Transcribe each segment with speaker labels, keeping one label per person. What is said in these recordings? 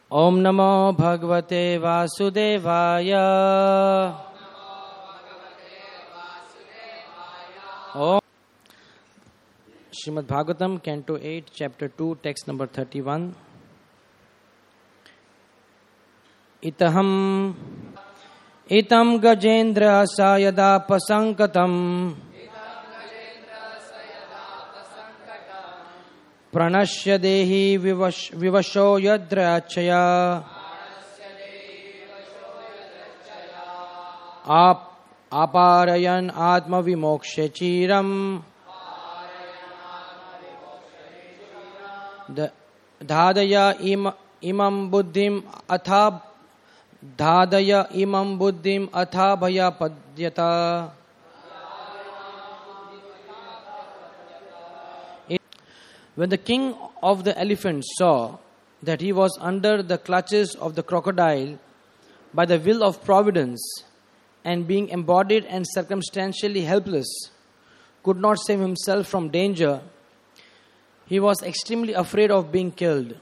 Speaker 1: Om Namo Bhagavate Vasudevaya. Om Srimad Bhagavatam, Canto 8, Chapter 2, Text number 31. Itam Gajendra Sayada Pasankatam Pranashya Dehi Vivasho Yadrachaya Aparayan Atma Vimokshe Chiram Dhadaya imam buddhim atha bhaya padyata. When the king of the elephants saw that he was under the clutches of the crocodile by the will of providence, and being embodied and circumstantially helpless, could not save himself from danger, he was extremely afraid of being killed.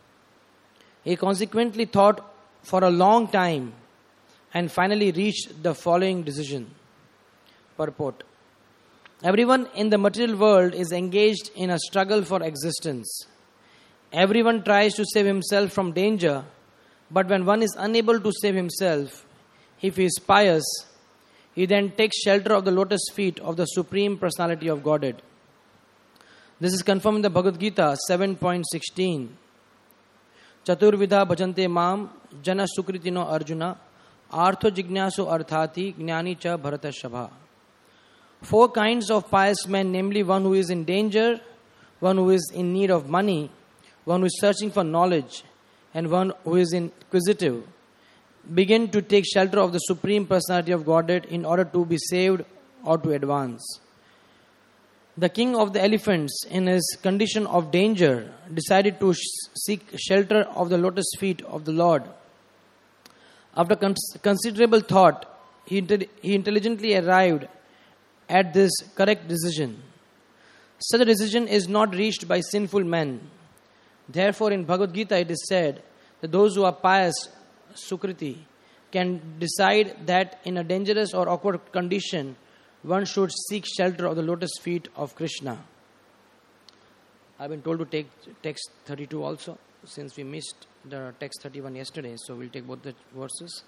Speaker 1: He consequently thought for a long time and finally reached the following decision. Purport. Everyone in the material world is engaged in a struggle for existence. Everyone tries to save himself from danger, but when one is unable to save himself, if he is pious, he then takes shelter of the lotus feet of the Supreme Personality of Godhead. This is confirmed in the Bhagavad Gita 7.16. Chaturvidha bhajante mam jana sukritino arjuna artho jignasu arthati jnani cha bharata shabha. 4 kinds of pious men, namely one who is in danger, one who is in need of money, one who is searching for knowledge, and one who is inquisitive, begin to take shelter of the Supreme Personality of Godhead in order to be saved or to advance. The king of the elephants, in his condition of danger, decided to seek shelter of the lotus feet of the Lord. After considerable thought, he intelligently arrived at this correct decision. Such a decision is not reached by sinful men. Therefore, in Bhagavad Gita it is said that those who are pious, Sukriti, can decide that in a dangerous or awkward condition, one should seek shelter of the lotus feet of Krishna. I've been told to take text 32 also, since we missed the text 31 yesterday, so we'll take both the verses.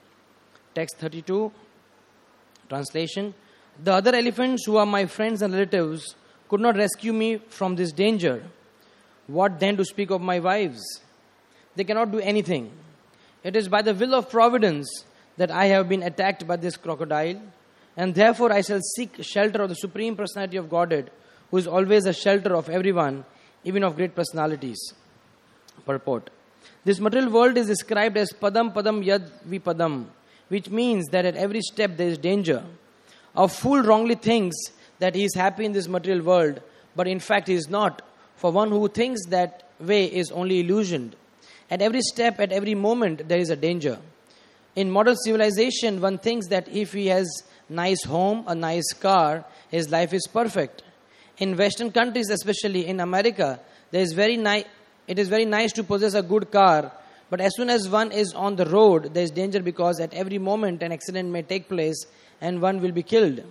Speaker 1: Text 32, translation. The other elephants who are my friends and relatives could not rescue me from this danger. What then to speak of my wives? They cannot do anything. It is by the will of providence that I have been attacked by this crocodile, and therefore I shall seek shelter of the Supreme Personality of Godhead, who is always a shelter of everyone, even of great personalities. Purport. This material world is described as padam padam yad vipadam, which means that at every step there is danger. A fool wrongly thinks that he is happy in this material world, but in fact he is not, for one who thinks that way is only illusioned. At every step, at every moment, there is a danger. In modern civilization, one thinks that if he has nice home, a nice car, his life is perfect. In Western countries, especially in America, it is very nice to possess a good car, but as soon as one is on the road, there is danger because at every moment an accident may take place and one will be killed.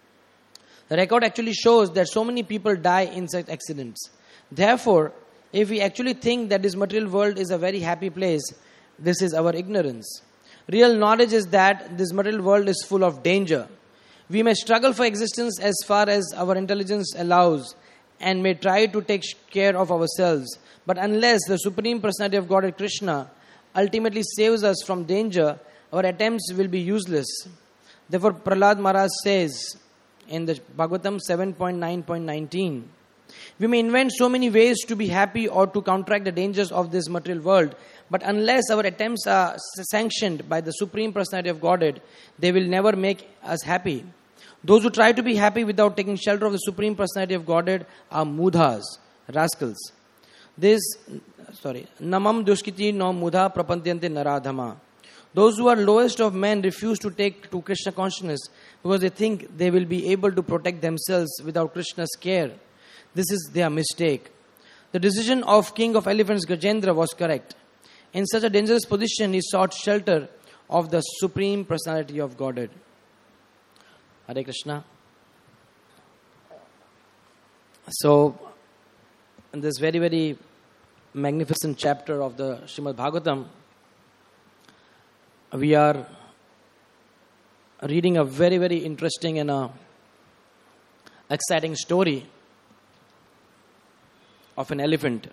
Speaker 1: The record actually shows that so many people die in such accidents. Therefore, if we actually think that this material world is a very happy place, this is our ignorance. Real knowledge is that this material world is full of danger. We may struggle for existence as far as our intelligence allows and may try to take care of ourselves. But unless the Supreme Personality of Godhead Krishna ultimately saves us from danger, our attempts will be useless. Therefore, Prahlad Maharaj says in the Bhagavatam 7.9.19, we may invent so many ways to be happy or to counteract the dangers of this material world, but unless our attempts are sanctioned by the Supreme Personality of Godhead, they will never make us happy. Those who try to be happy without taking shelter of the Supreme Personality of Godhead are mudhas, rascals. Namam dushkiti no mudha prapantyante naradhama. Those who are lowest of men refuse to take to Krishna consciousness because they think they will be able to protect themselves without Krishna's care. This is their mistake. The decision of King of Elephants Gajendra was correct. In such a dangerous position, he sought shelter of the Supreme Personality of Godhead. Hare Krishna. So, in this very, very magnificent chapter of the Srimad Bhagavatam, we are reading a very, very interesting and exciting story of an elephant.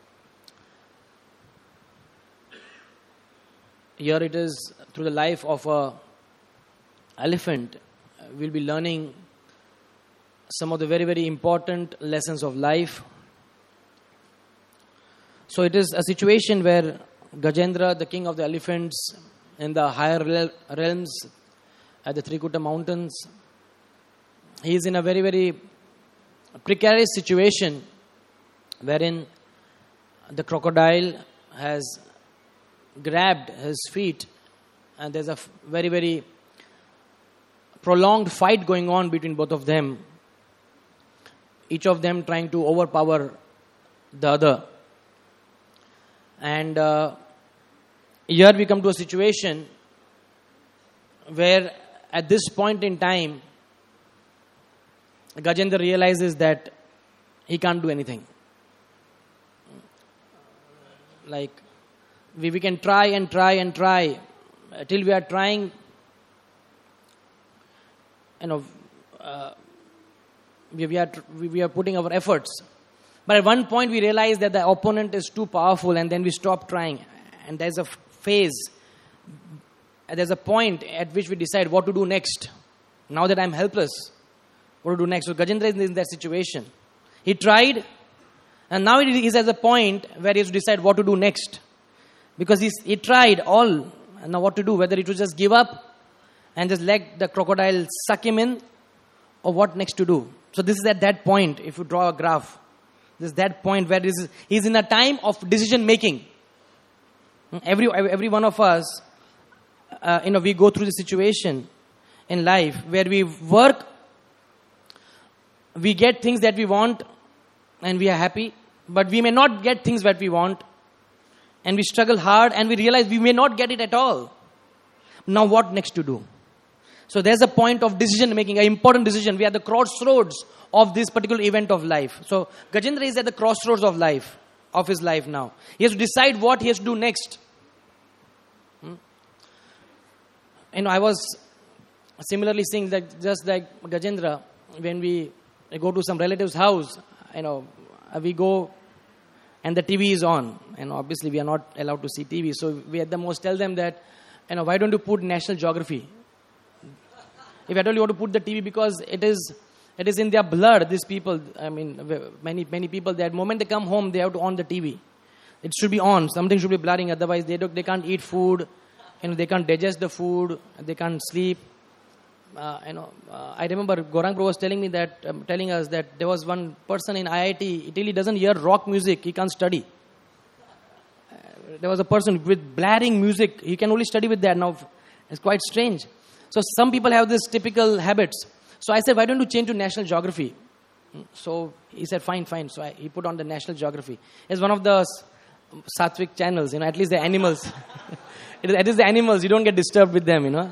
Speaker 1: Here it is through the life of an elephant. We'll be learning some of the very, very important lessons of life. So it is a situation where Gajendra, the king of the elephants, in the higher realms at the Trikuta mountains, he is in a very, very precarious situation wherein the crocodile has grabbed his feet, and there's a very, very prolonged fight going on between both of them, each of them trying to overpower the other. And here we come to a situation where at this point in time, Gajendra realizes that he can't do anything. Like, we can try and try and try till we are trying, we are putting our efforts. But at one point we realize that the opponent is too powerful, and then we stop trying. And there's a phase, there's a point at which we decide what to do next. Now that I'm helpless, what to do next? So Gajendra is in that situation. He tried, and now he's at the point where he has to decide what to do next. Because he tried all, and now what to do, whether it was just give up and just let the crocodile suck him in, or what next to do. So this is at that point, if you draw a graph, this is that point where he's in a time of decision making. Every one of us, we go through the situation in life where we work, we get things that we want, and we are happy, but we may not get things that we want, and we struggle hard, and we realize we may not get it at all. Now what next to do? So there's a point of decision making, an important decision. We are at the crossroads of this particular event of life. So Gajendra is at the crossroads of life, of his life now. He has to decide what he has to do next. I was similarly seeing that just like Gajendra, when we go to some relative's house, we go and the TV is on. And obviously we are not allowed to see TV. So we at the most tell them that, why don't you put National Geography? If I told you what to put the TV, because it is in their blood, these people, many people, that moment they come home, they have to on the TV. It should be on. Something should be blaring. Otherwise, they can't eat food. They can't digest the food. They can't sleep. I remember Gaurang Prabhu was telling us that there was one person in IIT. It really doesn't hear rock music. He can't study. There was a person with blaring music. He can only study with that. Now, it's quite strange. So some people have this typical habits. So I said, why don't you change to National Geography? So he said, fine. So he put on the National Geography. It's one of the Sattvic channels, at least the animals. It is the animals, you don't get disturbed with them,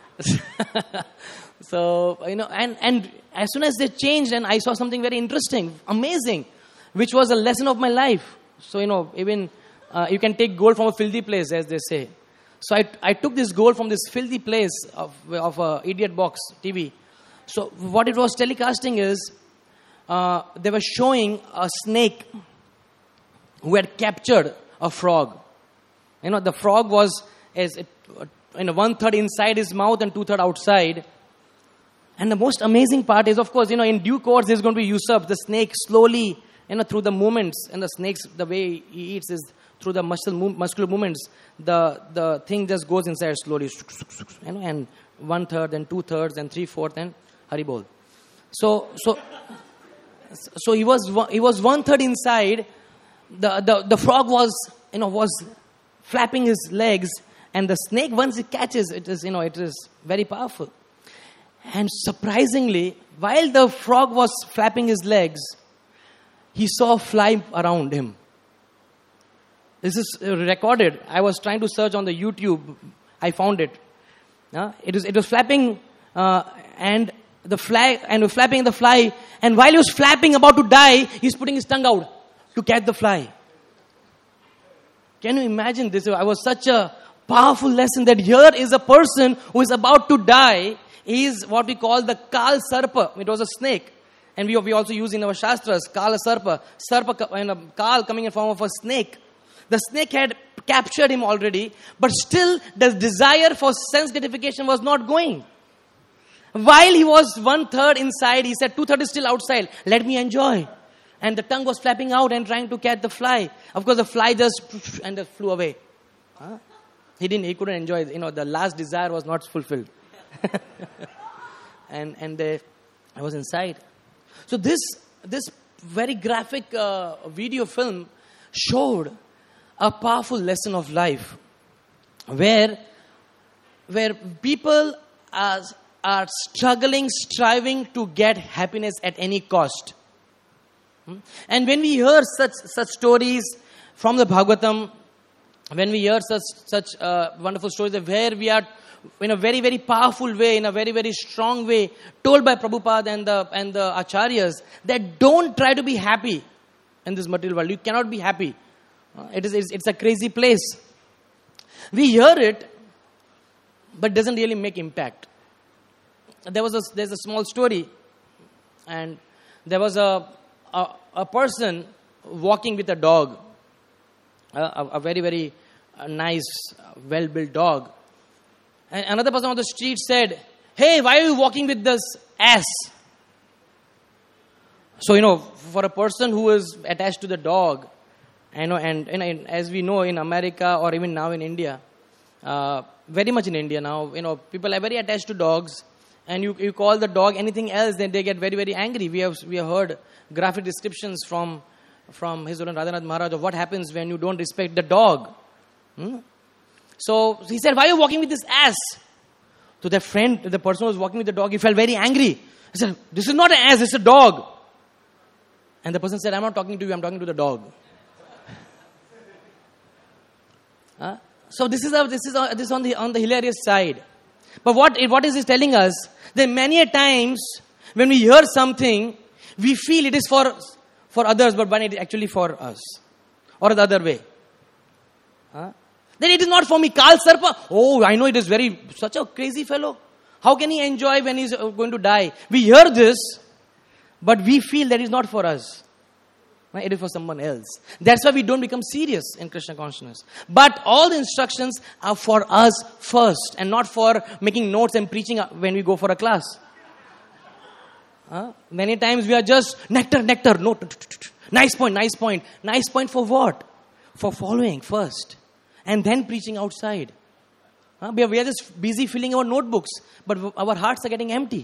Speaker 1: So, and as soon as they changed, and I saw something very interesting, amazing, which was a lesson of my life. So, even you can take gold from a filthy place, as they say. So I took this gold from this filthy place of a idiot box TV. So what it was telecasting is, they were showing a snake who had captured a frog. The frog was one-third inside his mouth and two-thirds outside. And the most amazing part is, of course, in due course, there's going to be usurped. The snake slowly, through the movements, and the snake's, the way he eats is through the muscular movements, the thing just goes inside slowly, and one-third, and two-thirds, and three-fourths, and Haribol. So he was one-third inside. The frog was flapping his legs, and the snake, once it catches, it is very powerful. And surprisingly, while the frog was flapping his legs, he saw a fly around him. This is recorded. I was trying to search on the YouTube. I found it. It was flapping and the fly, and flapping the fly. And while he was flapping, about to die, he's putting his tongue out to catch the fly. Can you imagine this? I was such a powerful lesson that here is a person who is about to die. He is what we call the Kal Sarpa. It was a snake. And we also use in our Shastras, Kala Sarpa. Kal coming in form of a snake. The snake had captured him already, but still the desire for sense gratification was not going. While he was 1/3 inside, he said 2/3 is still outside. Let me enjoy. And the tongue was flapping out and trying to catch the fly. Of course, the fly just flew away. He couldn't enjoy it. The last desire was not fulfilled. and I was inside. So this very graphic video film showed a powerful lesson of life, where people are striving to get happiness at any cost. And when we hear such stories from the Bhagavatam, when we hear such wonderful stories where we are in a very, very powerful way, in a very, very strong way, told by Prabhupada and the Acharyas, that don't try to be happy in this material world. You cannot be happy. It's a crazy place. We hear it, but it doesn't really make impact. There's a small story, and there was a person walking with a dog, a very, very nice, well-built dog. And another person on the street said, "Hey, why are you walking with this ass?" So, for a person who is attached to the dog, and as we know in America or even now in India, very much in India now, people are very attached to dogs, and you call the dog anything else, then they get very, very angry. We have heard graphic descriptions from His Holiness Radhanath Maharaj of what happens when you don't respect the dog. So he said, "Why are you walking with this ass?" To the friend, the person who was walking with the dog, he felt very angry. He said, "This is not an ass, it's a dog." And the person said, "I'm not talking to you, I'm talking to the dog." So this is on the hilarious side. But what is he telling us? That many a times when we hear something, we feel it is for others, but when it is actually for us, or the other way. Then it is not for me. Kal Sarpa. Oh, I know it is such a crazy fellow. How can he enjoy when he's going to die? We hear this, but we feel that is not for us. It is for someone else. That's why we don't become serious in Krishna consciousness. But all the instructions are for us first, and not for making notes and preaching when we go for a class. Many times we are just nectar, no, nice point. Nice point for what? For following first, and then preaching outside. We are just busy filling our notebooks, but our hearts are getting empty.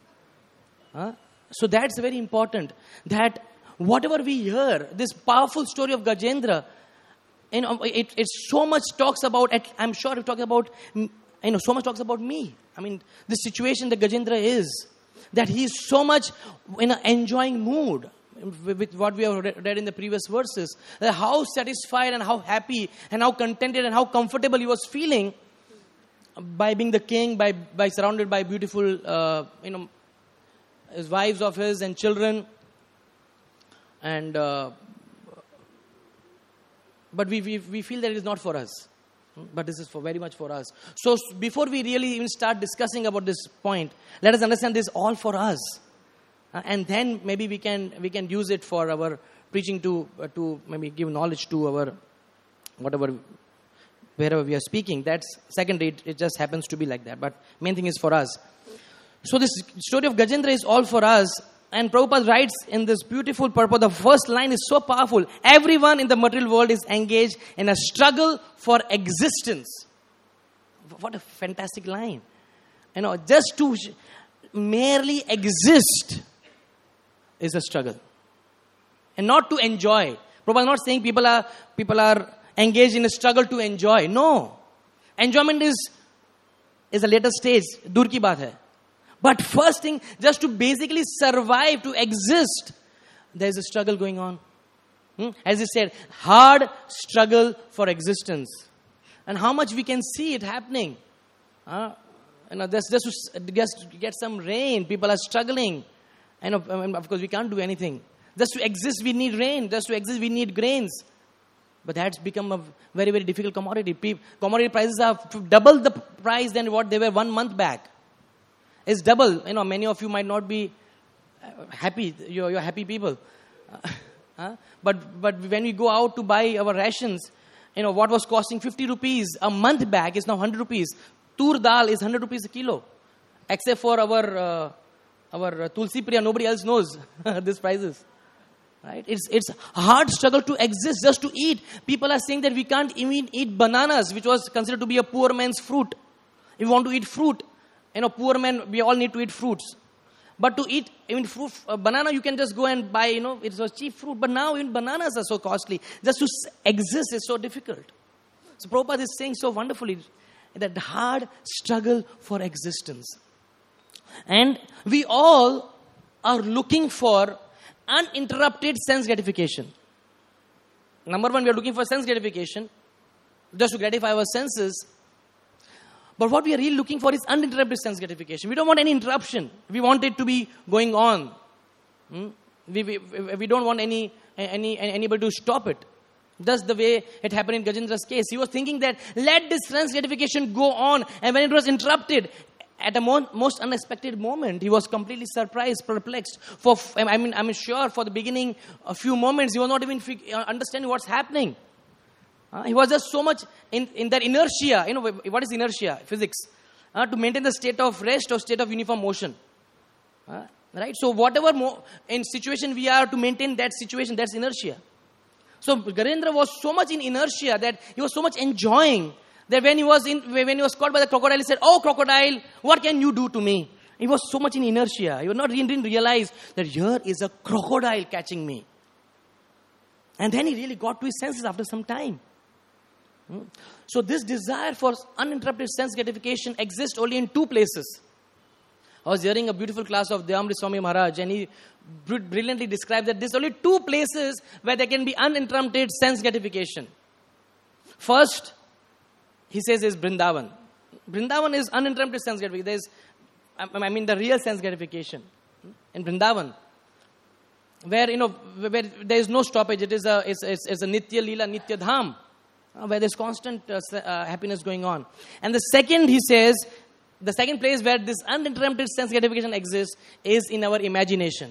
Speaker 1: So that's very important, that whatever we hear, this powerful story of Gajendra, it so much talks about, I'm sure it talks about, so much talks about me. I mean, the situation that Gajendra is, that he is so much in an enjoying mood with what we have read in the previous verses. How satisfied and how happy and how contented and how comfortable he was feeling by being the king, by surrounded by beautiful, his wives of his and children. And but we feel that it is not for us, but this is very much for us. So before we really even start discussing about this point, let us understand this all for us, and then maybe we can use it for our preaching to maybe give knowledge to our wherever we are speaking. That's secondary. It just happens to be like that. But main thing is for us. So this story of Gajendra is all for us. And Prabhupada writes in this beautiful purport, the first line is so powerful. Everyone in the material world is engaged in a struggle for existence. What a fantastic line. Just to merely exist is a struggle. And not to enjoy. Prabhupada is not saying people are engaged in a struggle to enjoy. No. Enjoyment is a later stage. Dur ki baat hai. But first thing, just to basically survive, to exist, there is a struggle going on. As he said, hard struggle for existence. And how much we can see it happening. Just to get some rain, people are struggling. Of course, we can't do anything. Just to exist, we need rain. Just to exist, we need grains. But that's become a very, very difficult commodity. Commodity prices are double the price than what they were 1 month back. It's double. Many of you might not be happy. You're happy people. But when we go out to buy our rations, what was costing 50 rupees a month back is now 100 rupees. Tur dal is 100 rupees a kilo. Except for our Tulsi Priya, nobody else knows these prices. Right? It's a hard struggle to exist, just to eat. People are saying that we can't even eat bananas, which was considered to be a poor man's fruit. If you want to eat fruit, poor men, we all need to eat fruits. But to eat fruit, banana, you can just go and buy, it's a cheap fruit. But now even bananas are so costly. Just to exist is so difficult. So Prabhupada is saying so wonderfully that hard struggle for existence. And we all are looking for uninterrupted sense gratification. Number one, we are looking for sense gratification, just to gratify our senses. But what we are really looking for is uninterrupted sense gratification. We don't want any interruption. We want it to be going on. We don't want anybody to stop it. That's the way it happened in Gajendra's case. He was thinking that let this sense gratification go on, and when it was interrupted, at a most unexpected moment, he was completely surprised, perplexed. I'm sure for the beginning, a few moments, he was not even understanding what's happening. He was just so much in that inertia. What is inertia? Physics. To maintain the state of rest or state of uniform motion. Right? So whatever in situation we are, to maintain that situation, that's inertia. So Gajendra was so much in inertia that he was so much enjoying that when he was caught by the crocodile, he said, "Oh crocodile, what can you do to me?" He was so much in inertia. He didn't realize that here is a crocodile catching me. And then he really got to his senses after some time. So this desire for uninterrupted sense gratification exists only in two places. I was hearing a beautiful class of Dayamri Swami Maharaj, and he brilliantly described that there's only two places where there can be uninterrupted sense gratification. First, he says, is Vrindavan. Vrindavan is uninterrupted sense gratification. The real sense gratification in Vrindavan, where where there is no stoppage. It's a Nitya Leela, Nitya Dham, where there's constant happiness going on. And the second, he says, the second place where this uninterrupted sense gratification exists is in our imagination.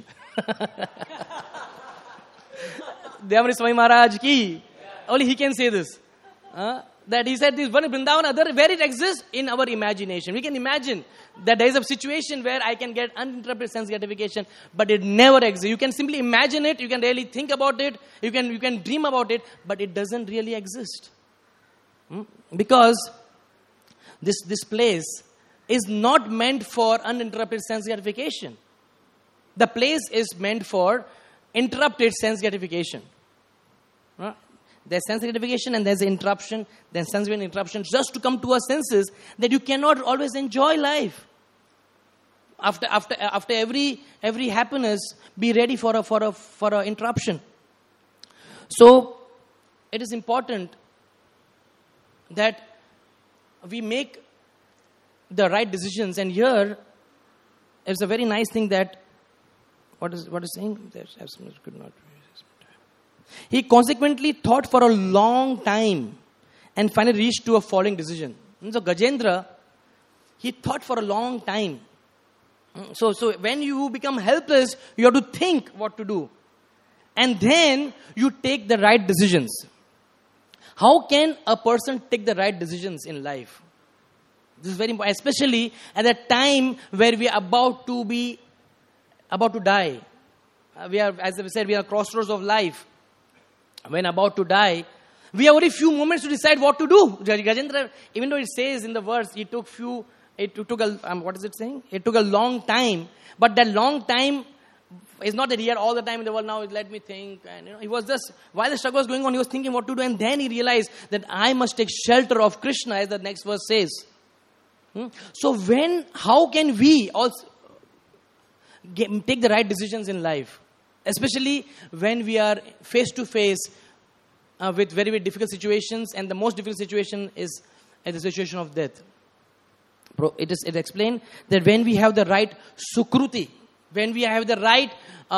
Speaker 1: Dayamri Swami Maharaj ki, only he can say this. That he said this one in Vrindavan, where it exists in our imagination. We can imagine that there is a situation where I can get uninterrupted sense gratification, but it never exists. You can simply imagine it, you can really think about it, you can dream about it, but it doesn't really exist. Because this place is not meant for uninterrupted sense gratification. The place is meant for interrupted sense gratification. There's sense gratification and there's interruption, then sense interruption, just to come to our senses that you cannot always enjoy life. After every happiness, be ready for a interruption. So it is important that we make the right decisions. And here is a very nice thing that what is saying? There's absolutely could not. He consequently thought for a long time and finally reached to a following decision. So Gajendra, he thought for a long time. So when you become helpless, you have to think what to do. And then you take the right decisions. How can a person take the right decisions in life? This is very important, especially at a time where we are about to die. We are, as I said, we are at crossroads of life. When about to die, we have only few moments to decide what to do. Gajendra, even though it says in the verse, it took a long time, but that long time is not that he had all the time in the world. Now let me think, and he was just, while the struggle was going on, he was thinking what to do, and then he realized that I must take shelter of Krishna, as the next verse says. So how can we also take the right decisions in life? especially when we are face to face with very, very difficult situations, and the most difficult situation is the situation of death. It explained that when we have the right sukruti, when we have the right,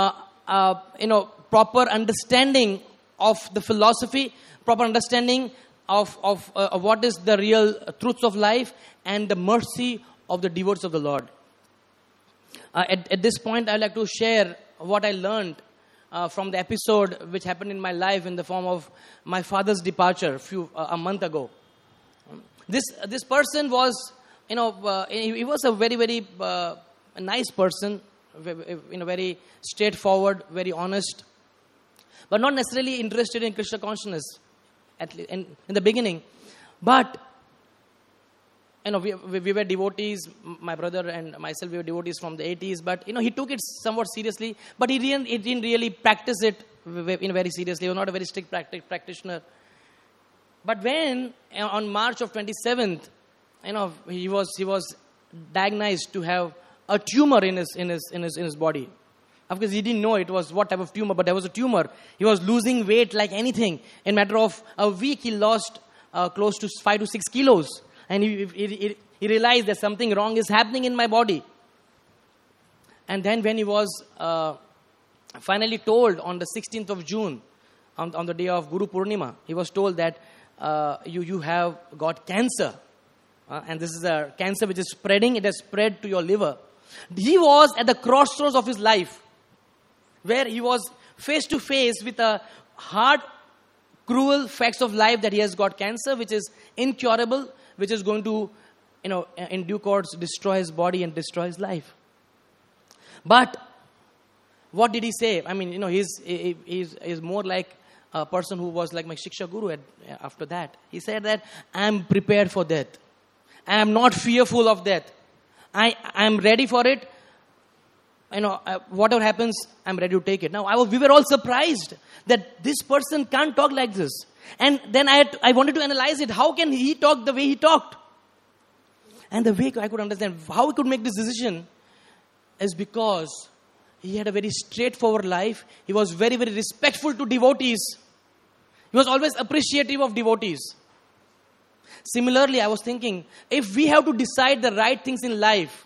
Speaker 1: proper understanding of the philosophy, proper understanding of what is the real truths of life, and the mercy of the devotees of the Lord. At this point, I'd like to share what I learned from the episode which happened in my life in the form of my father's departure a month ago. This person was, he was a very, very nice person, very straightforward, very honest, but not necessarily interested in Krishna consciousness, at least in the beginning. But we were devotees. My brother and myself, we were devotees from the 80s. But he took it somewhat seriously. But he didn't really practice it very seriously. He was not a very strict practitioner. But when on March of 27th, he was diagnosed to have a tumor in his body. Of course, he didn't know it was what type of tumor, but there was a tumor. He was losing weight like anything. In a matter of a week, he lost close to 5 to 6 kilos. And he realized that something wrong is happening in my body. And then when he was finally told on the 16th of June, on the day of Guru Purnima, he was told that you have got cancer. And this is a cancer which is spreading. It has spread to your liver. He was at the crossroads of his life, where he was face to face with a hard, cruel facts of life that he has got cancer, which is incurable, which is going to, in due course, destroy his body and destroy his life. But what did he say? I mean, he's more like a person who was like my Shiksha Guru after that. He said that I am prepared for death. I am not fearful of death. I am ready for it. Whatever happens, I'm ready to take it. Now, we were all surprised that this person can't talk like this. And then I wanted to analyze it. How can he talk the way he talked? And the way I could understand how he could make this decision is because he had a very straightforward life. He was very, very respectful to devotees. He was always appreciative of devotees. Similarly, I was thinking, if we have to decide the right things in life,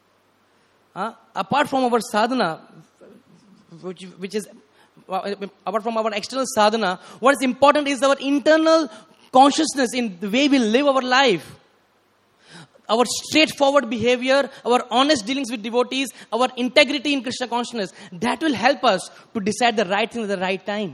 Speaker 1: apart from our sadhana, which is apart from our external sadhana, what is important is our internal consciousness in the way we live our life. Our straightforward behavior, our honest dealings with devotees, our integrity in Krishna consciousness, that will help us to decide the right thing at the right time.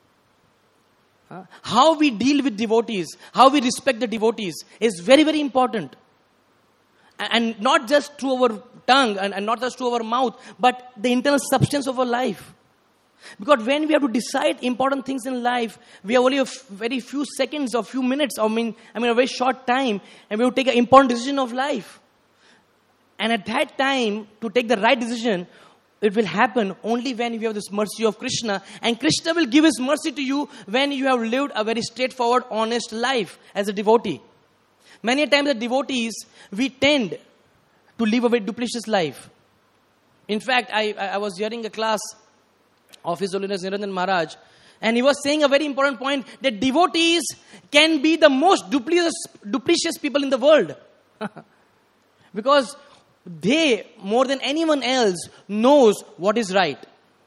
Speaker 1: How we deal with devotees, how we respect the devotees is very, very important. And not just through our tongue and not just through our mouth, but the internal substance of our life. Because when we have to decide important things in life, we have only a very few seconds or few minutes, a very short time, and we have to take an important decision of life. And at that time, to take the right decision, it will happen only when you have this mercy of Krishna. And Krishna will give his mercy to you when you have lived a very straightforward, honest life as a devotee. Many times as devotees, we tend to live a very duplicitous life. In fact, I was hearing a class of His Holiness Niranjan Maharaj, and he was saying a very important point, that devotees can be the most duplicitous people in the world. Because they, more than anyone else, knows what is right.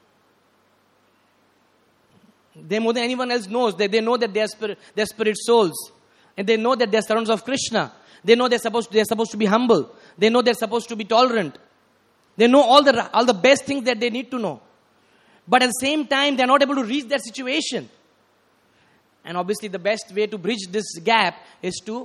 Speaker 1: They more than anyone else knows that they know that they are spirit souls. And they know that they are servants of Krishna. They know they're supposed to be humble. They know they're supposed to be tolerant. They know all the best things that they need to know. But at the same time, they're not able to reach that situation. And obviously the best way to bridge this gap is to,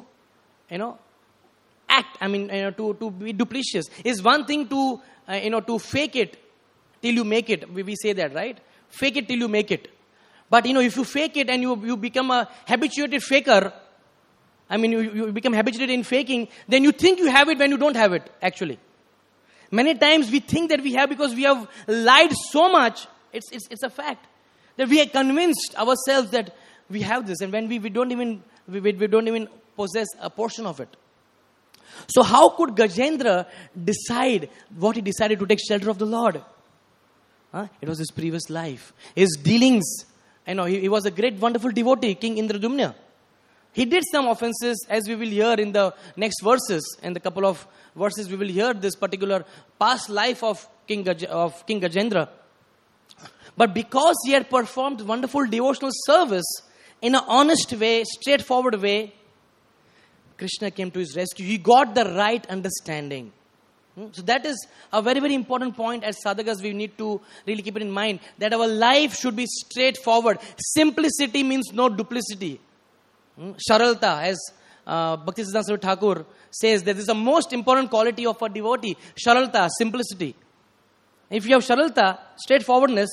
Speaker 1: act. To be duplicitous. It's one thing to, to fake it till you make it. We say that, right? Fake it till you make it. But, if you fake it and you become a habituated faker, you become habituated in faking, then you think you have it when you don't have it, actually. Many times we think that we have because we have lied so much. It's a fact that we are convinced ourselves that we have this, and when we don't even possess a portion of it. So how could Gajendra decide what he decided to take shelter of the Lord? It was his previous life. His dealings. He was a great, wonderful devotee, King Indradumna. He did some offenses, as we will hear in the next verses. In the couple of verses, we will hear this particular past life of King Gajendra. But because he had performed wonderful devotional service in an honest way, straightforward way, Krishna came to his rescue. He got the right understanding. So that is a very, very important point. As sadhakas, we need to really keep it in mind that our life should be straightforward. Simplicity means no duplicity. Sharalta, as Bhaktisiddhanta Saraswati Thakur says, that this is the most important quality of a devotee. Sharalta, simplicity. If you have sharalta, straightforwardness,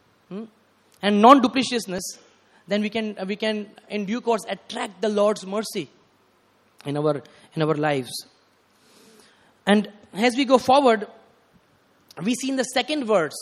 Speaker 1: and non-dupliciousness, then we can in due course attract the Lord's mercy in our lives. And as we go forward, we see in the second verse.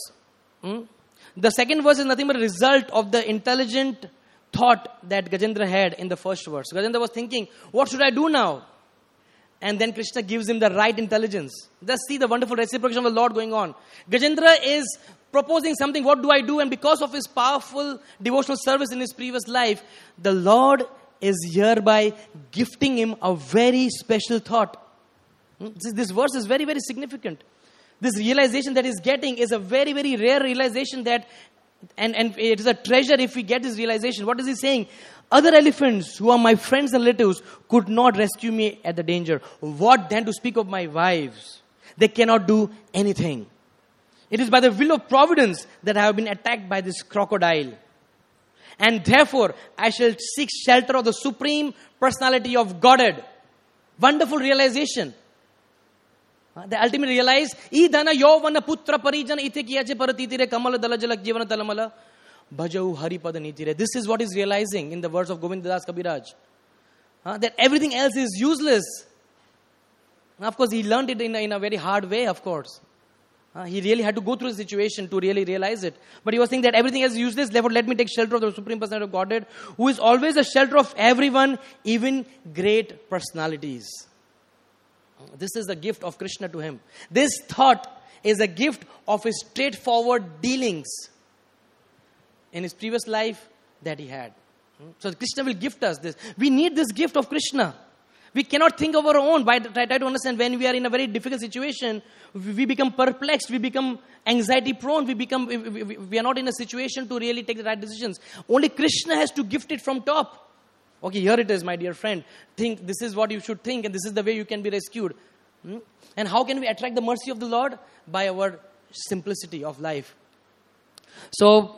Speaker 1: The second verse is nothing but a result of the intelligent thought that Gajendra had in the first verse. Gajendra was thinking, what should I do now? And then Krishna gives him the right intelligence. Let's see the wonderful reciprocation of the Lord going on. Gajendra is proposing something, what do I do? And because of his powerful devotional service in his previous life, the Lord is hereby gifting him a very special thought. This verse is very, very significant. This realization that he's getting is a very, very rare realization and it is a treasure if we get this realization. What is he saying? Other elephants who are my friends and relatives could not rescue me at the danger. What then to speak of my wives? They cannot do anything. It is by the will of providence that I have been attacked by this crocodile. And therefore, I shall seek shelter of the Supreme Personality of Godhead. Wonderful realization. They ultimately realize, idhana yovana putra parijana ite kiyache paratitire kamala dalajalak jivana talamala bhajau haripada nitire. This is what is realizing in the words of Govinda Das Kabiraj. That everything else is useless. Of course, he learned it in a very hard way, of course. He really had to go through the situation to really realize it. But he was saying that everything else is useless. Therefore, let me take shelter of the Supreme Personality of Godhead, who is always a shelter of everyone, even great personalities. This is the gift of Krishna to him. This thought is a gift of his straightforward dealings in his previous life that he had. So Krishna will gift us this. We need this gift of Krishna. We cannot think of our own. Try to understand when we are in a very difficult situation, we become perplexed, we become anxiety prone, we are not in a situation to really take the right decisions. Only Krishna has to gift it from top. Okay, here it is, my dear friend. Think, this is what you should think, and this is the way you can be rescued. And how can we attract the mercy of the Lord? By our simplicity of life. So,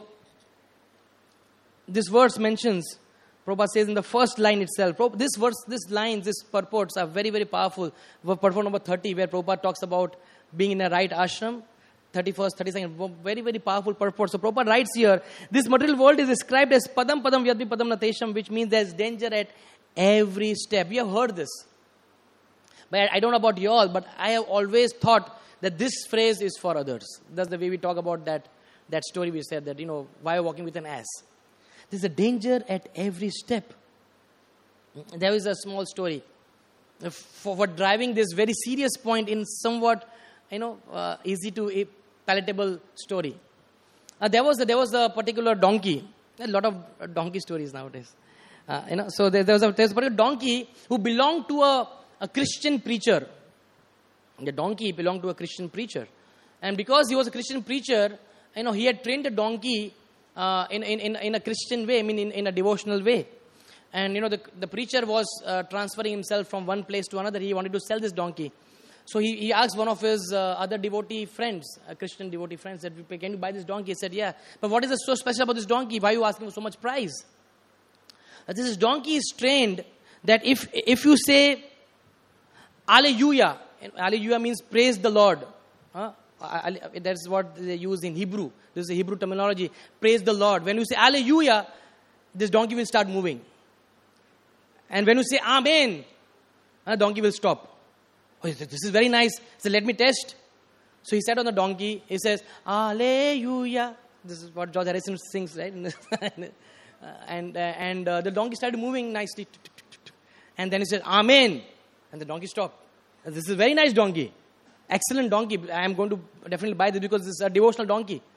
Speaker 1: this verse mentions, Prabhupada says in the first line itself, this purports are very, very powerful. Purport number 30, where Prabhupada talks about being in a right ashram. 31st, 32nd, very, very powerful purport. So Prabhupada writes here, this material world is described as padam padam vyadmi padam natesham, which means there's danger at every step. You have heard this. But I don't know about you all, but I have always thought that this phrase is for others. That's the way we talk about that story we said that, why walking with an ass. There's a danger at every step. There is a small story. For driving this very serious point in somewhat, easy to palatable story. There was a particular donkey. A lot of donkey stories nowadays. So there's a particular donkey who belonged to a Christian preacher. The donkey belonged to a Christian preacher. And because he was a Christian preacher, he had trained the donkey in a Christian way, in a devotional way. And, the preacher was transferring himself from one place to another. He wanted to sell this donkey. So he asked one of his other devotee friends, Christian devotee friends, that can you buy this donkey? He said, yeah. But what is so special about this donkey? Why are you asking for so much price? This donkey is trained that if you say, Alleluia, Alleluia means praise the Lord. That's what they use in Hebrew. This is a Hebrew terminology. Praise the Lord. When you say Alleluia, this donkey will start moving. And when you say Amen, the donkey will stop. Oh, this is very nice. So let me test. So he sat on the donkey. He says, Alleluia. This is what George Harrison sings, right? And the donkey started moving nicely. And then he said, Amen. And the donkey stopped. This is a very nice donkey. Excellent donkey. I am going to definitely buy this because this is a devotional donkey.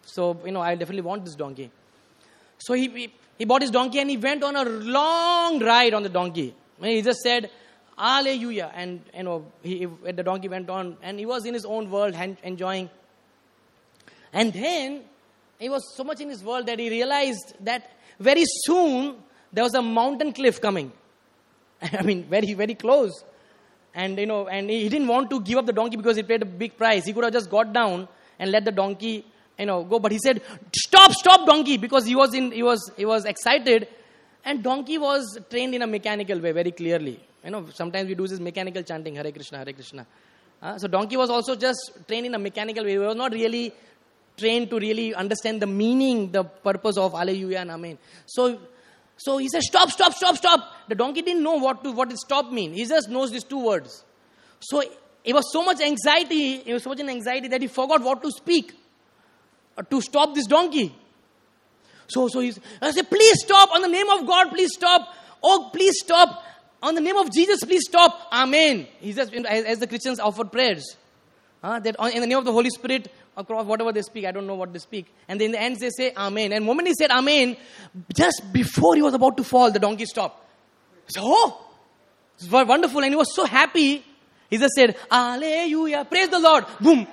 Speaker 1: So, I definitely want this donkey. So he bought his donkey and he went on a long ride on the donkey. He just said, Hallelujah. And, the donkey went on and he was in his own world enjoying. And then he was so much in his world that he realized that very soon there was a mountain cliff coming. I mean, very, very close. And, and he didn't want to give up the donkey because he paid a big price. He could have just got down and let the donkey, go. But he said, stop, donkey, because he was excited. And donkey was trained in a mechanical way, very clearly. Sometimes we do this mechanical chanting, Hare Krishna, Hare Krishna. So donkey was also just trained in a mechanical way. He was not really trained to really understand the meaning, the purpose of Hallelujah and Amen. So he said, stop. The donkey didn't know what did stop mean. He just knows these two words. So it was so much anxiety, that he forgot what to speak to stop this donkey. So I said, please stop. On the name of God, please stop. Oh, please stop. On the name of Jesus, please stop. Amen. He just, as the Christians offered prayers. That in the name of the Holy Spirit, across whatever they speak, I don't know what they speak. And then in the end they say Amen. And the moment he said Amen, just before he was about to fall, the donkey stopped. So, it was wonderful. And he was so happy. He just said, Hallelujah, praise the Lord. Boom.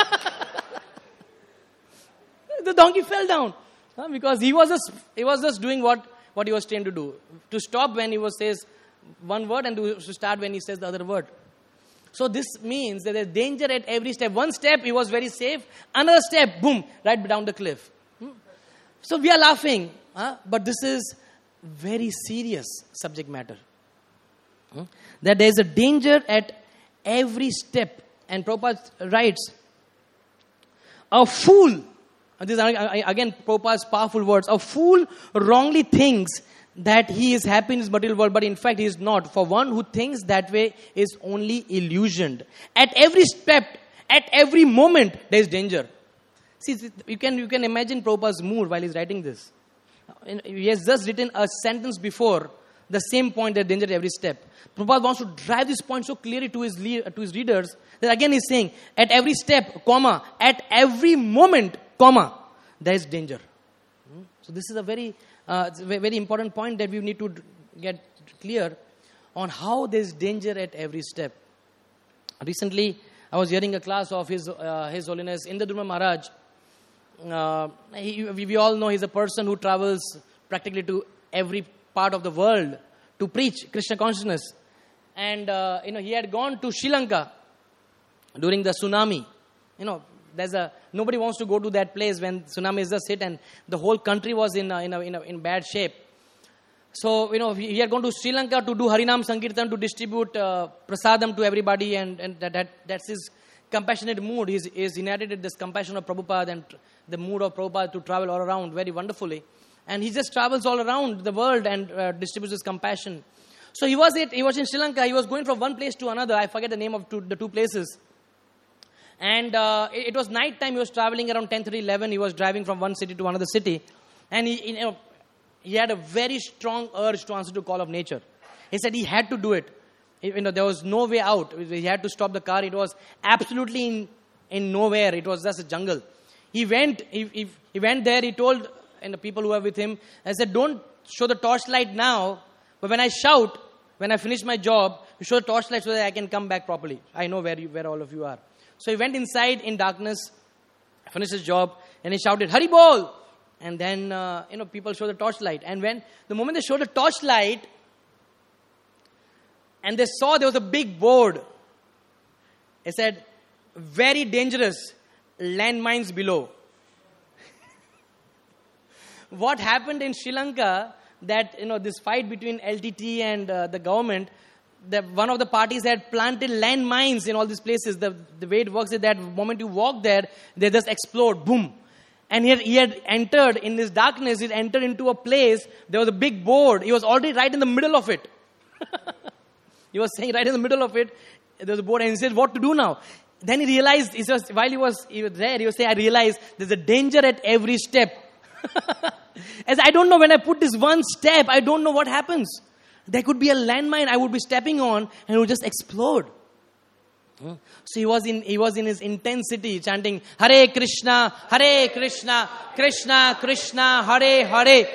Speaker 1: The donkey fell down. Because he was just doing what he was trained to do. To stop when he says one word and to start when he says the other word. So this means that there's danger at every step. One step, he was very safe. Another step, boom, right down the cliff. So we are laughing. But this is very serious subject matter. That there is a danger at every step. And Prabhupada writes, a fool, these are again Prabhupada's powerful words, a fool wrongly thinks that he is happy in his material world, but in fact he is not. For one who thinks that way is only illusioned. At every step, at every moment, there is danger. See, you can imagine Prabhupada's mood while he's writing this. He has just written a sentence before the same point, that danger at every step. Prabhupada wants to drive this point so clearly to his readers that again he's saying, at every step, comma, at every moment, comma, there is danger. So this is a very important point that we need to get clear on how there is danger at every step. Recently, I was hearing a class of His Holiness Indradurma Maharaj. We all know he's a person who travels practically to every part of the world to preach Krishna consciousness. And, he had gone to Sri Lanka during the tsunami. Nobody wants to go to that place when tsunami is just hit and the whole country was in bad shape. So, he had gone to Sri Lanka to do Harinam Sankirtan, to distribute prasadam to everybody, and that's his compassionate mood. He's inherited this compassion of Prabhupada and the mood of Prabhupada to travel all around very wonderfully. And he just travels all around the world and distributes his compassion. So he was in Sri Lanka. He was going from one place to another. I forget the name of the two places. And it was night time. He was traveling around 10:30, 11. He was driving from one city to another city. And he had a very strong urge to answer to the call of nature. He said he had to do it. There was no way out. He had to stop the car. It was absolutely in nowhere. It was just a jungle. He went there. He told the people who were with him, I said, don't show the torchlight now. But when I shout, when I finish my job, you show the torchlight so that I can come back properly. I know where all of you are. So he went inside in darkness, finished his job, and he shouted, Hari Bol! And then, people show the torchlight. And the moment they showed the torchlight, and they saw there was a big board, it said, very dangerous, landmines below. What happened in Sri Lanka, that, this fight between LTT and the government, one of the parties had planted landmines in all these places. The way it works is that the moment you walk there, they just explode, boom. And he had entered in this darkness, he entered into a place, there was a big board. He was already right in the middle of it. He was saying right in the middle of it, there was a board, and he said, what to do now? Then he realized, while he was there, he was saying, I realized there's a danger at every step. As I don't know, when I put this one step, I don't know what happens. There could be a landmine I would be stepping on and it would just explode. So he was in his intensity chanting Hare Krishna, Krishna Krishna, Hare Hare,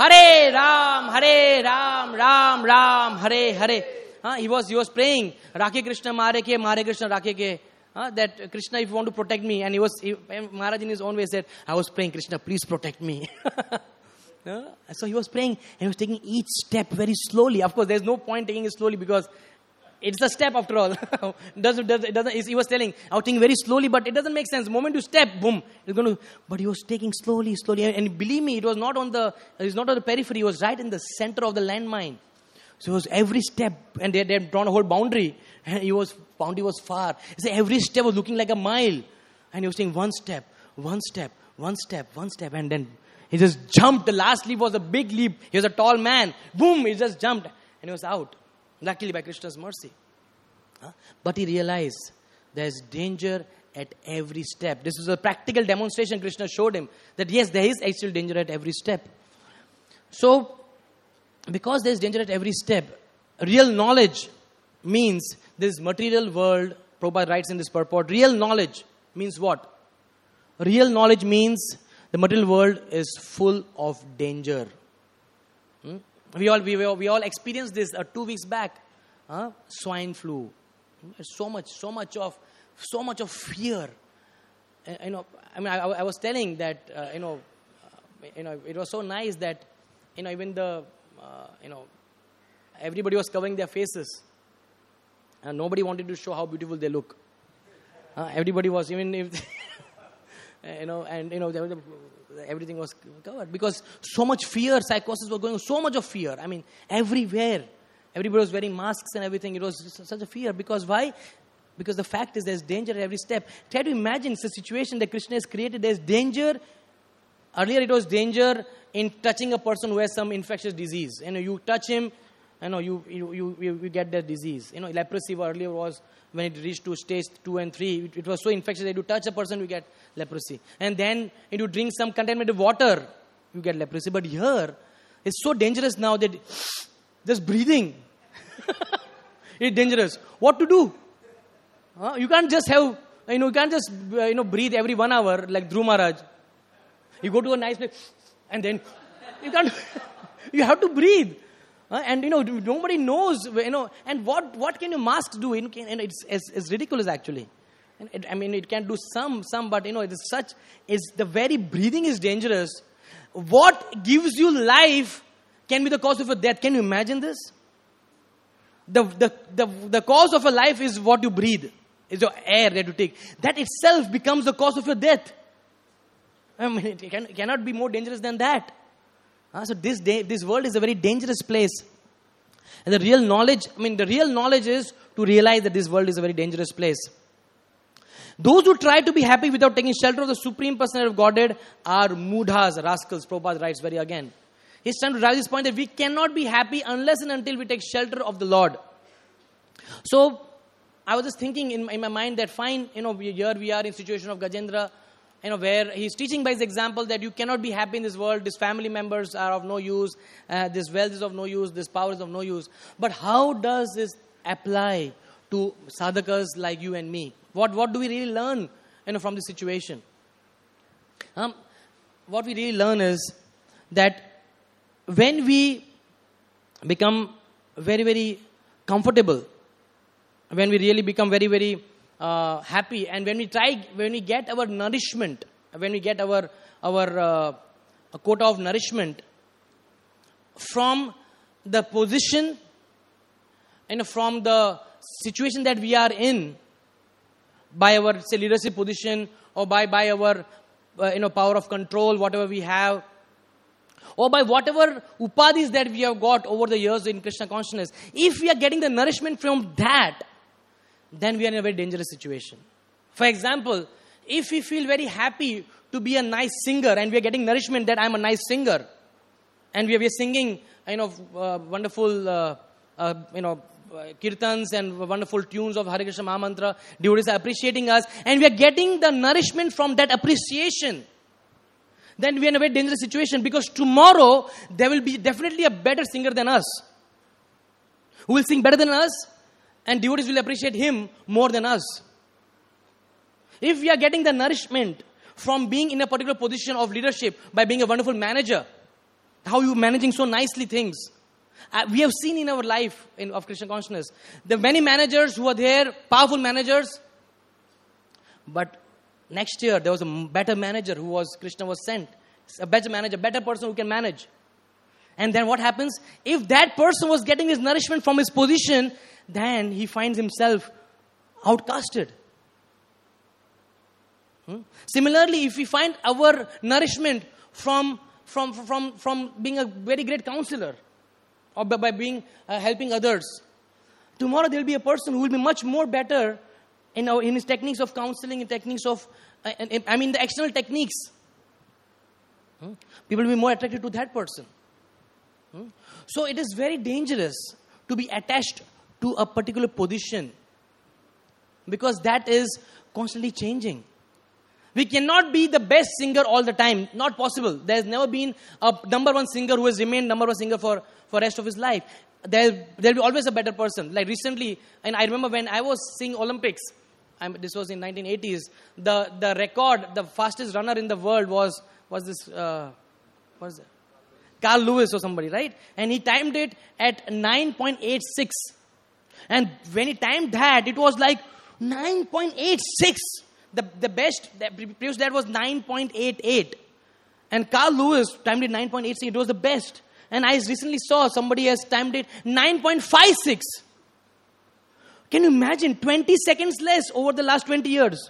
Speaker 1: Hare Ram, Ram Hare Hare. He was praying Rakhe Krishna Mare Krishna Rakhe ke. That Krishna, if you want to protect me, and Maharaj in his own way said, I was praying, Krishna, please protect me. So he was praying and he was taking each step very slowly. Of course, there's no point taking it slowly because it's a step after all. He was telling, I was taking very slowly, but it doesn't make sense. The moment you step, boom, it's going to. But he was taking slowly, and believe me, it was not on the periphery. It was right in the center of the landmine. So it was every step, and they had drawn a whole boundary, and boundary was far. So every step was looking like a mile, and he was saying one step, and then he just jumped. The last leap was a big leap. He was a tall man. Boom, he just jumped, and he was out. Luckily, by Krishna's mercy. But he realized there's danger at every step. This is a practical demonstration Krishna showed him. That yes, there is actual danger at every step. So, because there's danger at every step, real knowledge means this material world, Prabhupada writes in this purport, real knowledge means what? Real knowledge means the material world is full of danger. We all experienced this 2 weeks back. Swine flu. So much of fear. I was telling that it was so nice that even the everybody was covering their faces, and nobody wanted to show how beautiful they look. Everybody was, even if everything was covered because so much fear, psychosis was going on, so much of fear. Everywhere. Everybody was wearing masks and everything. It was such a fear. Because why? Because the fact is there's danger at every step. Try to imagine it's a situation that Krishna has created. There's danger. Earlier it was danger in touching a person who has some infectious disease. You touch him, you get that disease. Leprosy earlier was when it reached to stage 2 and 3. It was so infectious that you touch a person, you get leprosy. And then you drink some contaminated water, you get leprosy. But here, it's so dangerous now that just breathing, it's dangerous. What to do? You can't just have, you can't just, breathe every 1 hour like Dhruv Maharaj. You go to a nice place and then you can't, you have to breathe. And nobody knows, and what can your mask do? And it's ridiculous actually. And it can do some, but it is the very breathing is dangerous. What gives you life can be the cause of a death. Can you imagine this? The cause of a life is what you breathe. Is your air that you take. That itself becomes the cause of your death. It cannot be more dangerous than that. So this world is a very dangerous place. And the real knowledge is to realize that this world is a very dangerous place. Those who try to be happy without taking shelter of the Supreme Personality of Godhead are mudhas, rascals. Prabhupada writes very again. He's trying to drive this point that we cannot be happy unless and until we take shelter of the Lord. So, I was just thinking in my mind that fine, here we are in the situation of Gajendra, where he's teaching by his example that you cannot be happy in this world. These family members are of no use. This wealth is of no use. This power is of no use. But how does this apply to sadhakas like you and me? What do we really learn, from this situation? What we really learn is that when we become very, very comfortable, when we really become very, very happy, and when we get our nourishment, when we get our quota of nourishment from the position and from the situation that we are in, by our leadership position or by our power of control, whatever we have, or by whatever upadhis that we have got over the years in Krishna consciousness, if we are getting the nourishment from that, then we are in a very dangerous situation. For example, if we feel very happy to be a nice singer and we are getting nourishment that I'm a nice singer, and we are singing, wonderful, kirtans and wonderful tunes of Hare Krishna Mahamantra, devotees are appreciating us, and we are getting the nourishment from that appreciation, then we are in a very dangerous situation, because tomorrow there will be definitely a better singer than us, who will sing better than us, And devotees will appreciate him more than us. If we are getting the nourishment from being in a particular position of leadership by being a wonderful manager, how you managing so nicely things. We have seen in our life of Krishna consciousness, the many managers who are there, powerful managers. But next year, there was a better manager Krishna was sent. A better manager, better person who can manage. And then what happens? If that person was getting his nourishment from his position, then he finds himself outcasted. Similarly, if we find our nourishment from being a very great counselor, or by being helping others, tomorrow there will be a person who will be much more better in his techniques of counseling, in techniques of, the external techniques. People will be more attracted to that person. So it is very dangerous to be attached to a particular position, because that is constantly changing. We cannot be the best singer all the time. Not possible. There has never been a number one singer who has remained number one singer for rest of his life. There will be always a better person. Like recently, and I remember when I was seeing Olympics, this was in 1980s, the record, the fastest runner in the world was this, what is it? Carl Lewis or somebody, right? And he timed it at 9.86. And when he timed that, it was like 9.86. The best, previous that was 9.88. And Carl Lewis timed it 9.86. It was the best. And I recently saw somebody has timed it 9.56. Can you imagine? 20 seconds less over the last 20 years.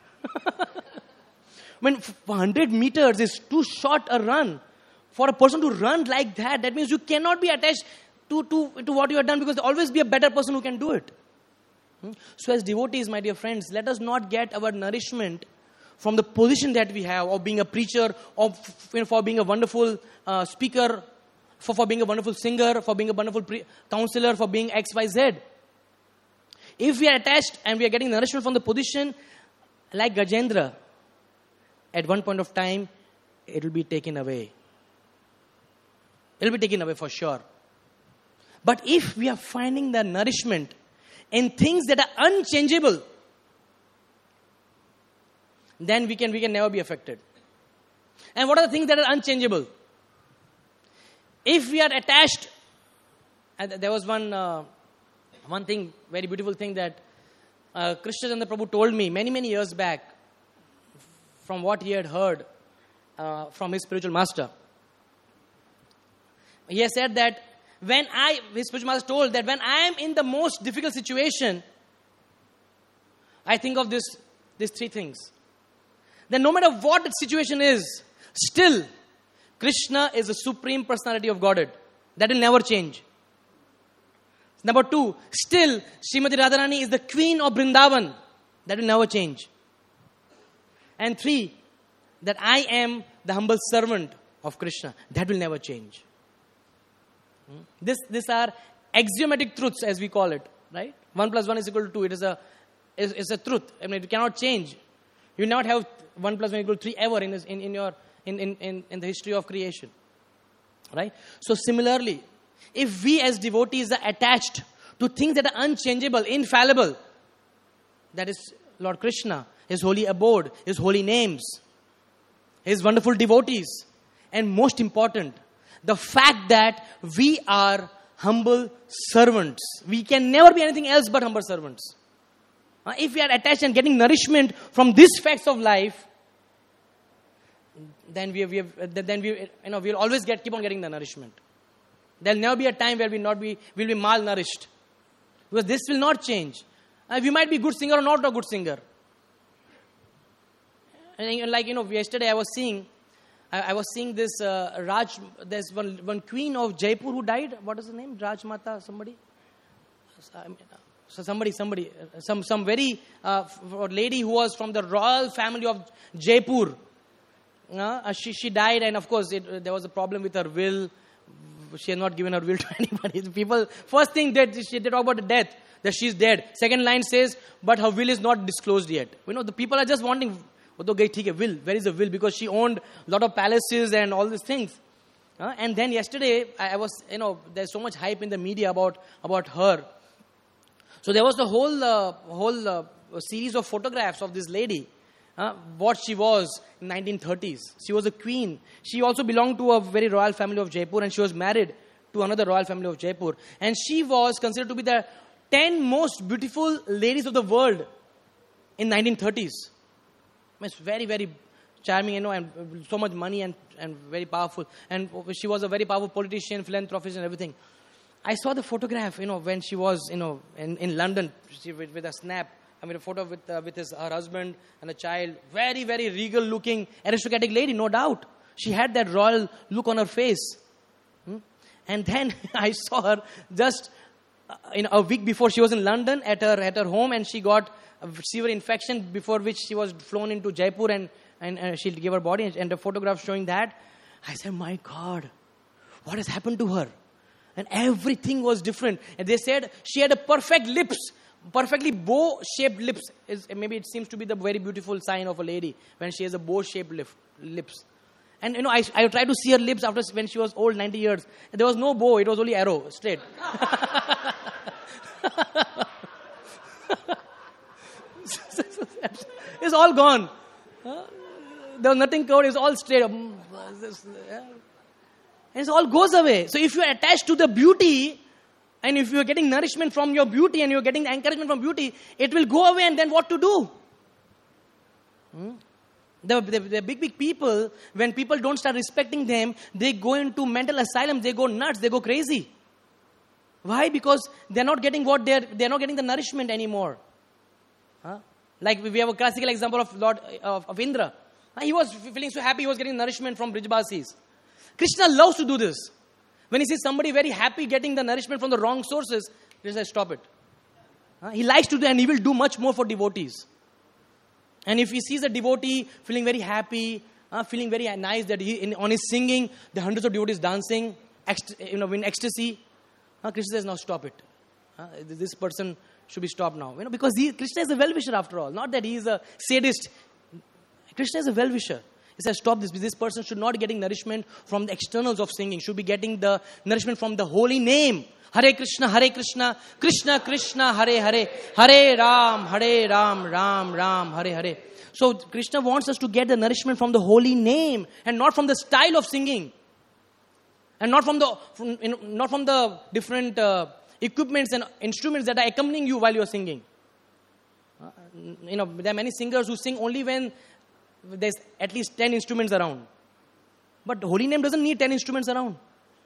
Speaker 1: When 100 meters is too short a run. For a person to run like that, that means you cannot be attached to what you have done, because there will always be a better person who can do it. So as devotees, my dear friends, let us not get our nourishment from the position that we have of being a preacher, or for being a wonderful speaker, for being a wonderful singer, for being a wonderful counselor, for being X, Y, Z. If we are attached and we are getting nourishment from the position, like Gajendra, at one point of time, it will be taken away. It will be taken away for sure. But if we are finding the nourishment in things that are unchangeable, then we can never be affected. And what are the things that are unchangeable? If we are attached, and there was one thing, very beautiful thing that Krishna Chandra Prabhu told me many years back, from what he had heard from his spiritual master. He has said that his spiritual master told that when I am in the most difficult situation, I think of these three things. Then no matter what the situation is, still, Krishna is the supreme personality of Godhead. That will never change. Number 2, still, Srimati Radharani is the queen of Vrindavan. That will never change. And 3, that I am the humble servant of Krishna. That will never change. These are axiomatic truths, as we call it, right? 1 + 1 = 2. It is a truth. I mean, it cannot change. You will not have 1 + 1 = 3 ever in the history of creation, right? So similarly, if we as devotees are attached to things that are unchangeable, infallible, that is Lord Krishna, His holy abode, His holy names, His wonderful devotees, and most important, the fact that we are humble servants. We can never be anything else but humble servants. If we are attached and getting nourishment from these facts of life, then we will always keep on getting the nourishment. There will never be a time where we'll be malnourished, because this will not change. We might be good singer or not a good singer. And like yesterday I was seeing this there's one queen of Jaipur who died. What is her name? Raj Mata, somebody? So some very lady who was from the royal family of Jaipur. She died, and of course there was a problem with her will. She had not given her will to anybody. People, first thing they talk about the death, that she's dead. Second line says, but her will is not disclosed yet. The people are just wanting, will, where is the will? Because she owned a lot of palaces and all these things. And then yesterday, I was, there's so much hype in the media about her. So there was the whole series of photographs of this lady, what she was in 1930s. She was a queen. She also belonged to a very royal family of Jaipur, and she was married to another royal family of Jaipur. And she was considered to be the 10 most beautiful ladies of the world in 1930s. It's very, very charming, and so much money and very powerful. And she was a very powerful politician, philanthropist and everything. I saw the photograph, when she was, in London, with a snap. I mean, a photo with her husband and a child. Very, very regal-looking, aristocratic lady, no doubt. She had that royal look on her face. And then I saw her just a week before. She was in London at her home, and she got a severe infection, before which she was flown into Jaipur, and she gave her body, and the photograph showing that. I said, my God, what has happened to her? And everything was different. And they said she had a perfect lips, perfectly bow-shaped lips. Maybe it seems to be the very beautiful sign of a lady when she has a bow-shaped lips. And I tried to see her lips after when she was old, 90 years. And there was no bow; it was only arrow, straight. It's all gone. There was nothing covered. It's all straight. And it all goes away. So if you are attached to the beauty, and if you are getting nourishment from your beauty, and you are getting encouragement from beauty, it will go away. And then what to do? The big people, when people don't start respecting them, they go into mental asylum. They go nuts. They go crazy. Why? Because they're not getting they're not getting the nourishment anymore. Like we have a classical example of Lord of Indra. He was feeling so happy. He was getting nourishment from Brijbasis. Krishna loves to do this. When he sees somebody very happy getting the nourishment from the wrong sources, he says, stop it. He likes to do, and he will do much more for devotees. And if he sees a devotee feeling very happy, feeling very nice that on his singing, the hundreds of devotees dancing, in ecstasy, Krishna says, now stop it. This person should be stopped now. Because Krishna is a well-wisher after all. Not that he is a sadist. Krishna is a well-wisher. He says, stop this. This person should not be getting nourishment from the externals of singing. Should be getting the nourishment from the holy name. Hare Krishna, Krishna Krishna, Hare Hare, Hare Ram, Ram Ram, Hare Hare. So Krishna wants us to get the nourishment from the holy name, and not from the style of singing, and not from the different equipments and instruments that are accompanying you while you are singing. There are many singers who sing only when there's at least 10 instruments around. But the holy name doesn't need 10 instruments around.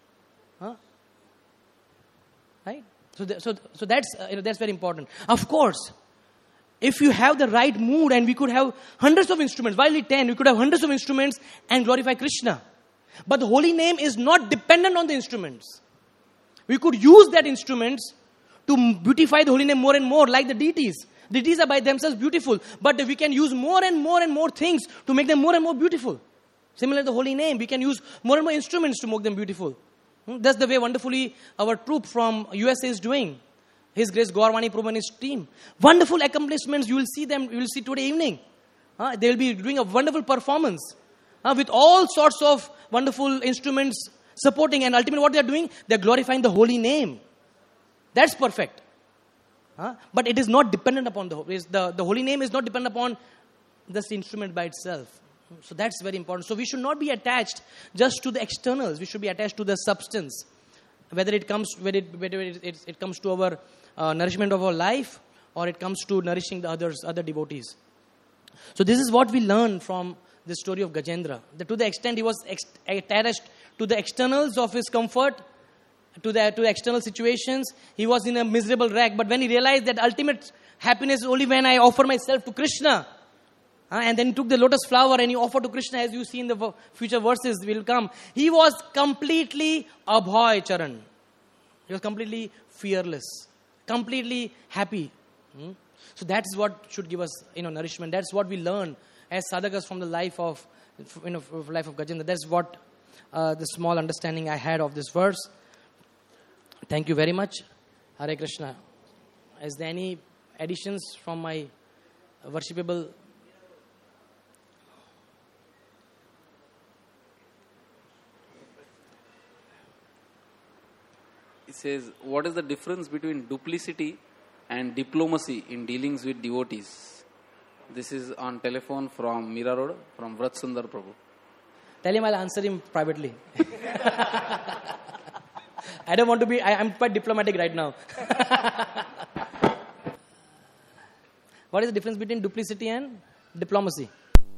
Speaker 1: Right? So that's very important. Of course, if you have the right mood, and we could have hundreds of instruments, why only 10? We could have hundreds of instruments and glorify Krishna. But the holy name is not dependent on the instruments. We could use that instruments to beautify the holy name more and more, like the deities. The deities are by themselves beautiful, but we can use more and more things to make them more and more beautiful. Similarly, the holy name, we can use more and more instruments to make them beautiful. That's the way wonderfully our troop from USA is doing. His Grace Gaurvani Prabhu and his team. Wonderful accomplishments. You will see them. You will see today evening. They will be doing a wonderful performance with all sorts of wonderful instruments supporting. And ultimately what they are doing, they are glorifying the holy name. That's perfect. But it is not dependent upon the holy name is not dependent upon this instrument by itself. So that's very important. So we should not be attached just to the externals. We should be attached to the substance. Whether it comes it comes to our nourishment of our life, or it comes to nourishing the other devotees. So this is what we learn from the story of Gajendra. That to the extent he was attached to the externals of his comfort, to the external situations, he was in a miserable wreck. But when he realized that ultimate happiness is only when I offer myself to Krishna, and then he took the lotus flower and he offered to Krishna, as you see in the future verses will come. He was completely abhay charan. He was completely fearless, completely happy. So that is what should give us, nourishment. That's what we learn as sadhakas from the life of Gajendra. That's what the small understanding I had of this verse. Thank you very much. Hare Krishna. Is there any additions from my worshipable?
Speaker 2: It says, what is the difference between duplicity and diplomacy in dealings with devotees. This is on telephone from Mira Road, from Vrat Sundar Prabhu.
Speaker 1: Tell him I'll answer him privately. I don't want to be, I'm quite diplomatic right now. What is the difference between duplicity and diplomacy?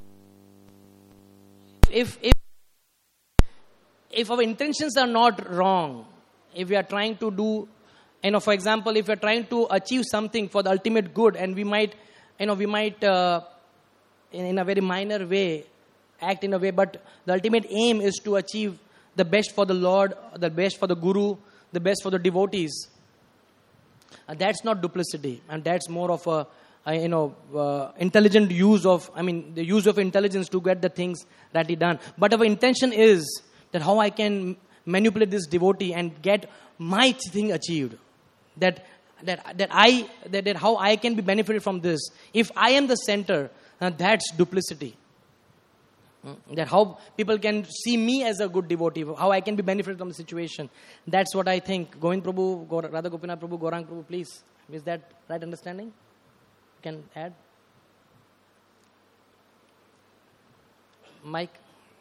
Speaker 1: If our intentions are not wrong, if we are trying to do, for example, if we are trying to achieve something for the ultimate good, and we might in a very minor way, act in a way, but the ultimate aim is to achieve the best for the Lord, the best for the Guru, the best for the devotees. That's not duplicity, and that's more of a intelligent use of, the use of intelligence to get the things rightly done. But our intention is that how I can manipulate this devotee and get my thing achieved. That how I can be benefited from this. If I am the center, that's duplicity. That how people can see me as a good devotee, how I can be benefited from the situation. That's what I think. Govind Prabhu, Radha Gopinath Prabhu, Gaurang Prabhu, please. Is that right understanding? You can add. Mike.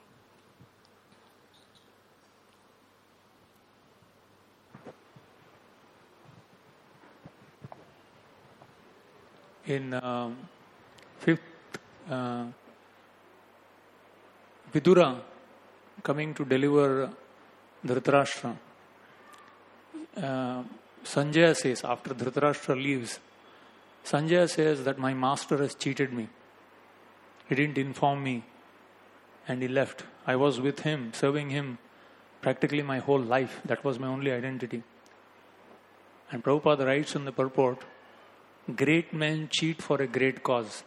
Speaker 3: In fifth Vidura coming to deliver Dhritarashtra, Sanjaya says, after Dhritarashtra leaves, Sanjaya says that my master has cheated me. He didn't inform me and he left. I was with him, serving him practically my whole life. That was my only identity. And Prabhupada writes in the purport, great men cheat for a great cause.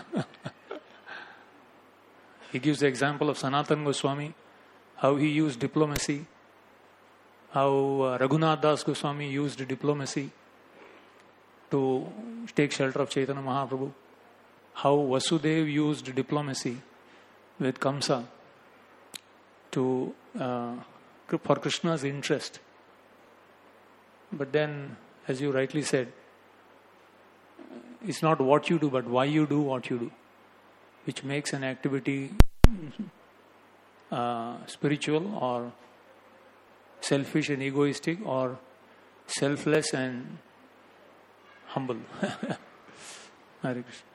Speaker 3: He gives the example of Sanatana Goswami, how he used diplomacy, how Raghunath Das Goswami used diplomacy to take shelter of Chaitanya Mahaprabhu, how Vasudev used diplomacy with Kamsa for Krishna's interest. But then, as you rightly said, it's not what you do, but why you do what you do, which makes an activity spiritual or selfish and egoistic, or selfless and humble. Hare Krishna.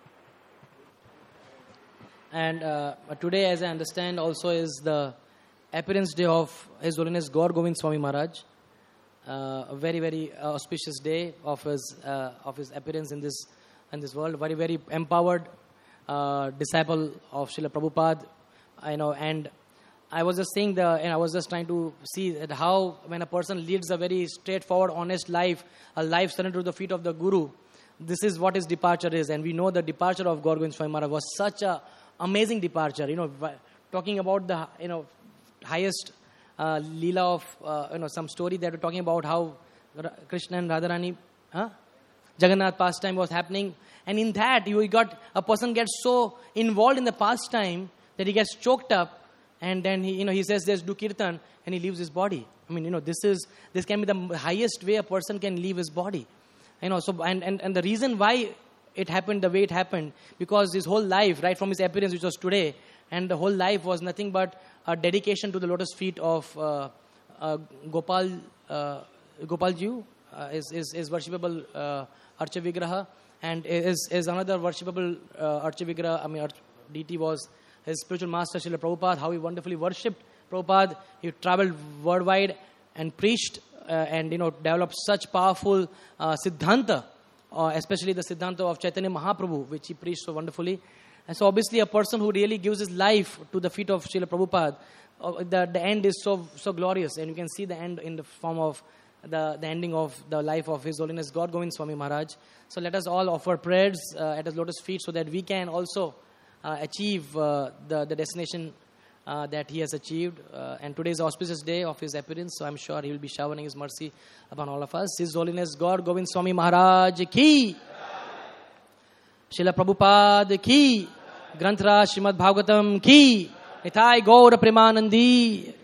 Speaker 1: And today, as I understand, also is the appearance day of His Holiness Gaur Govind Swami Maharaj. A very, very auspicious day of his appearance in this world. Very, very empowered disciple of Srila Prabhupada. And I was just saying and I was just trying to see that how when a person leads a very straightforward, honest life, a life surrendered to the feet of the Guru, this is what his departure is. And we know the departure of Gaur Govind Swami Maharaj was such a amazing departure. Talking about the highest Leela of some story that we're talking about how Krishna and Radharani, Jagannath pastime was happening, and in that a person gets so involved in the pastime that he gets choked up, and then he says there's do kirtan, and he leaves his body. This can be the highest way a person can leave his body. So and the reason why it happened the way it happened, because his whole life, right from his appearance, which was today, and the whole life was nothing but a dedication to the lotus feet of Gopalji, is worshipable Archa Vigraha, and is another worshipable Archa Vigraha. deity was his spiritual master Srila Prabhupada, how he wonderfully worshipped Prabhupada. He traveled worldwide and preached and developed such powerful Siddhanta, especially the Siddhanta of Chaitanya Mahaprabhu, which he preached so wonderfully. And so obviously a person who really gives his life to the feet of Srila Prabhupada, the end is so glorious, and you can see the end in the form of the ending of the life of His Holiness Gaur Govind Swami Maharaj. So let us all offer prayers at His lotus feet so that we can also achieve the destination that he has achieved. And today is the auspicious day of his appearance, so I'm sure he will be showering his mercy upon all of us. His Holiness Gaur Govind Swami Maharaj ki, Srila Prabhupada ki, Granthra Srimad Bhagavatam ki, Nitai Gaur Premanandi.